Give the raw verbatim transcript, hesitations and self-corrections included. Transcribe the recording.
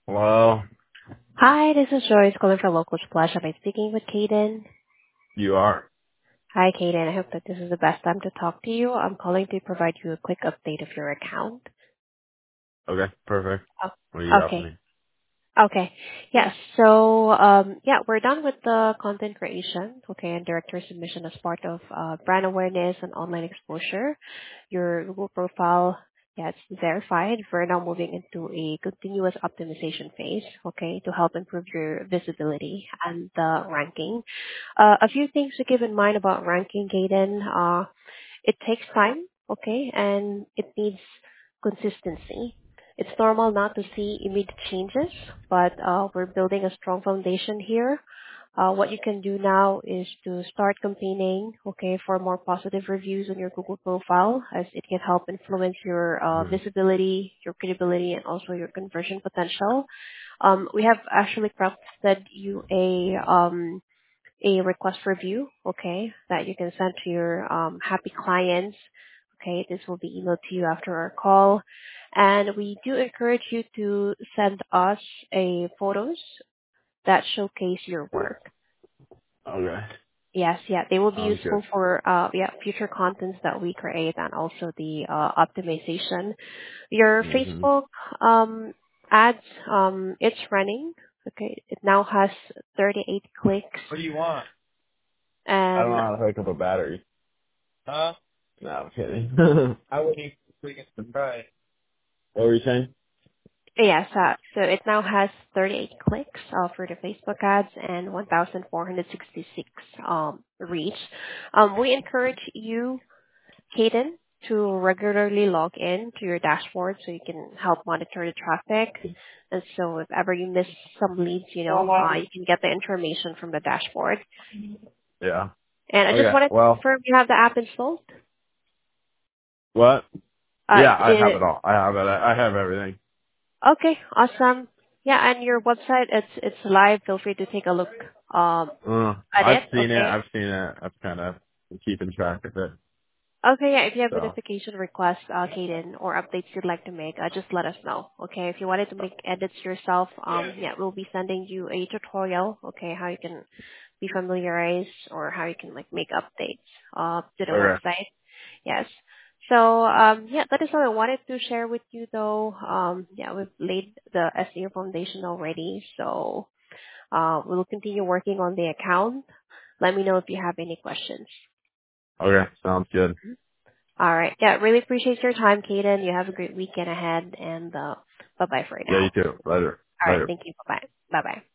Well, Hi, this is Joyce calling from Local Splash. Am I speaking with Kaden? you are. Hi, Kaden. I hope that this is the best time to talk to you. I'm calling to provide you a quick update of your account. Okay, perfect. What do you Oh, got for okay. me? Okay. Yes. So, um, yeah, we're done with the content creation, okay, and director submission as part of uh, brand awareness and online exposure. Your Google profile, yeah, it's verified. We're now moving into a continuous optimization phase, okay, to help improve your visibility and the ranking. Uh, a few things to keep in mind about ranking, Gaten. Uh, it takes time, okay, and it needs consistency. It's normal not to see immediate changes, but uh, we're building a strong foundation here. Uh, what you can do now is to start campaigning, okay, for more positive reviews on your Google profile, as it can help influence your uh, hmm visibility, your credibility, and also your conversion potential. Um, we have actually crafted you a um, a request review, okay, that you can send to your um, happy clients. Okay, this will be emailed to you after our call. And we do encourage you to send us a photos that showcase your work. Okay, Yes, yeah, they will be sounds good. useful for uh, yeah future contents that we create and also the uh, optimization. Your hmm Facebook um, ads, um, it's running. Okay, it now has thirty-eight clicks What do you want? I don't and know how to hook up a battery. Huh? No, I'm kidding. I wouldn't even freaking surprise. What were you saying? yes, uh, so it now has thirty-eight clicks uh, for the Facebook ads and one thousand four hundred sixty-six um, reach. Um, we encourage you, Kaden, to regularly log in to your dashboard so you can help monitor the traffic. And so if ever you miss some leads, you know, uh, you can get the information from the dashboard. Yeah. And I just Okay. wanted to Well, confirm you have the app installed. what? Uh, Yeah, I have it, it all. I have it. I have everything. okay, awesome. Yeah, and your website, it's it's live. Feel free to take a look um, Uh, at I've it. seen it. Okay. I've seen it. I've kind of keeping track of it. Okay, yeah, if you have So. notification requests, uh, Kaden, or updates you'd like to make, uh, just let us know. Okay, if you wanted to make edits yourself, um, yeah, we'll be sending you a tutorial, okay, how you can be familiarized or how you can like make updates uh, to the Okay. website. Yes. So um, yeah, that is all I wanted to share with you though. Um, yeah, we've laid the S E O foundation already, so uh, we'll continue working on the account. Let me know if you have any questions. Okay. Sounds good. All right. Yeah, really appreciate your time, Kaden. You have a great weekend ahead, and uh, bye-bye for Yeah, now. you too. Later. All right. Later. Thank you. Bye-bye. Bye-bye.